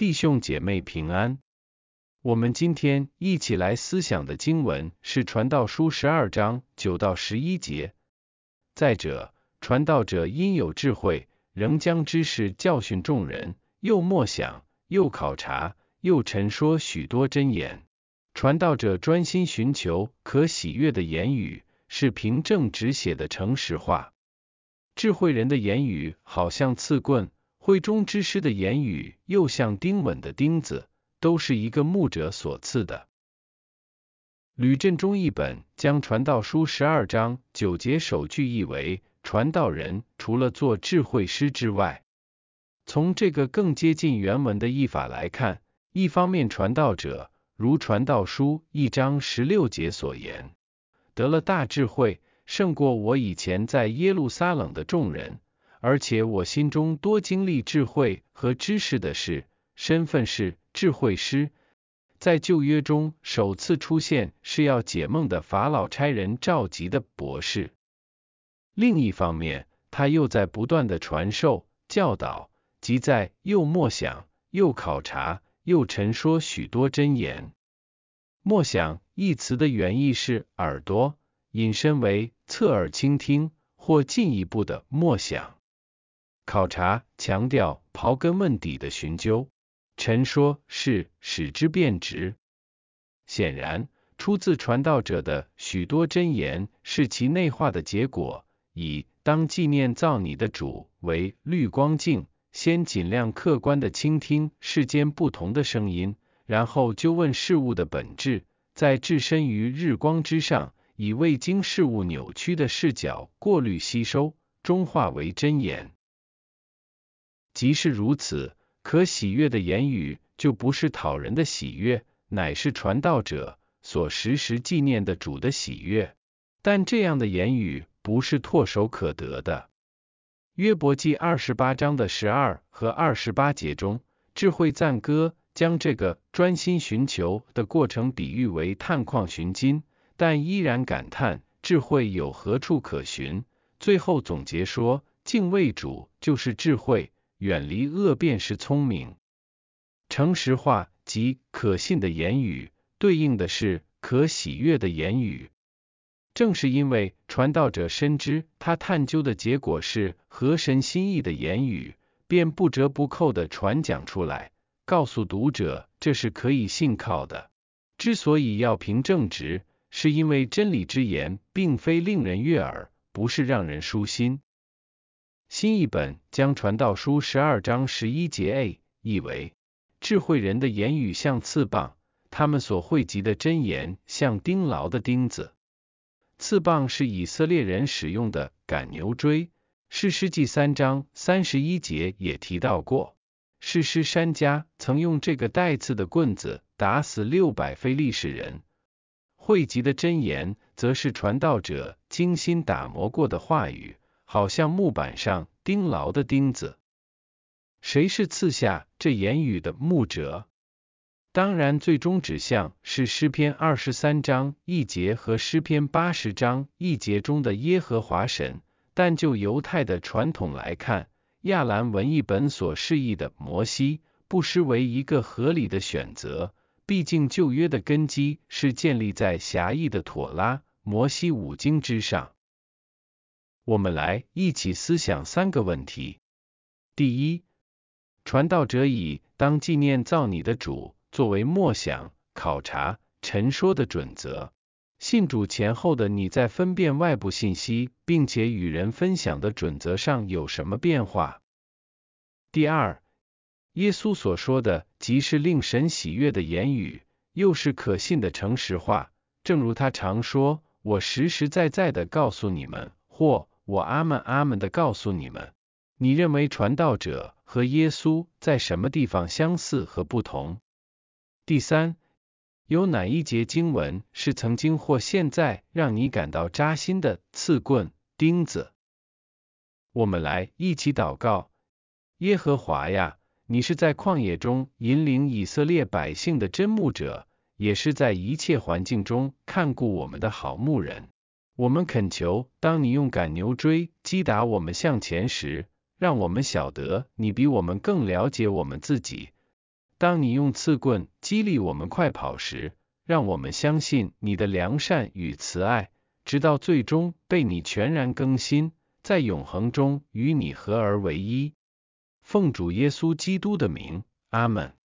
弟兄姐妹平安。我们今天一起来思想的经文是传道书12章9到11节。再者，传道者因有智慧，仍将知识教训众人，又默想，又考察，又陈说许多真言。传道者专心寻求可喜悦的言语，是凭正直写的诚实话。智慧人的言语好像刺棍，会中之师的言语又像钉稳的钉子，都是一个牧者所赐的。吕振中译本将传道书12章9节首句译为传道人除了做智慧师之外。从这个更接近原文的译法来看，一方面传道者如传道书1章16节所言，得了大智慧，胜过我以前在耶路撒冷的众人，而且我心中多经历智慧和知识的事，身份是智慧师。在旧约中首次出现是要解梦的法老差人召集的博士。另一方面，他又在不断的传授、教导，即在又默想、又考察、又陈说许多真言。默想一词的原意是耳朵，引申为侧耳倾听或进一步的默想。考察强调刨根问底的寻究，陈说是使之变直。显然，出自传道者的许多真言是其内化的结果，以当纪念造你的主为滤光镜，先尽量客观地倾听世间不同的声音，然后就问事物的本质，再置身于日光之上，以未经事物扭曲的视角过滤吸收，终化为真言。即是如此，可喜悦的言语就不是讨人的喜悦，乃是传道者所时时纪念的主的喜悦。但这样的言语不是唾手可得的。约伯记28章的12和28节中，智慧赞歌将这个专心寻求的过程比喻为探矿寻金，但依然感叹智慧有何处可寻。最后总结说，敬畏主就是智慧，远离恶便是聪明。诚实话即可信的言语，对应的是可喜悦的言语。正是因为传道者深知他探究的结果是合神心意的言语，便不折不扣地传讲出来，告诉读者这是可以信靠的。之所以要凭正直，是因为真理之言并非令人悦耳，不是让人舒心。新译本将传道书12章11节 A 译为智慧人的言语像刺棒，他们所汇集的真言像钉牢的钉子。刺棒是以色列人使用的赶牛锥，士师记3章31节也提到过，士师山家曾用这个带刺的棍子打死600非利士人。汇集的真言则是传道者精心打磨过的话语，好像木板上钉牢的钉子。谁是刺下这言语的牧者？当然最终指向是诗篇23章1节和诗篇80章1节中的耶和华神，但就犹太的传统来看，亚兰文译本所释义的摩西不失为一个合理的选择，毕竟旧约的根基是建立在狭义的妥拉、摩西5经之上。我们来一起思想3个问题。第一，传道者以当纪念造你的主作为默想、考察、陈说的准则。信主前后的你在分辨外部信息并且与人分享的准则上有什么变化？第二，耶稣所说的即是令神喜悦的言语，又是可信的诚实话，正如他常说，我实实在在的告诉你们，或我阿们阿们的告诉你们。你认为传道者和耶稣在什么地方相似和不同？第三，有哪一节经文是曾经或现在让你感到扎心的刺棍、钉子？我们来一起祷告。耶和华呀，你是在旷野中引领以色列百姓的真牧者，也是在一切环境中看顾我们的好牧人。我们恳求，当你用赶牛锥击打我们向前时，让我们晓得你比我们更了解我们自己。 当你用刺棍激励我们快跑时，让我们相信你的良善与慈爱，直到最终被你全然更新，在永恒中与你合而为一。奉主耶稣基督的名，阿们。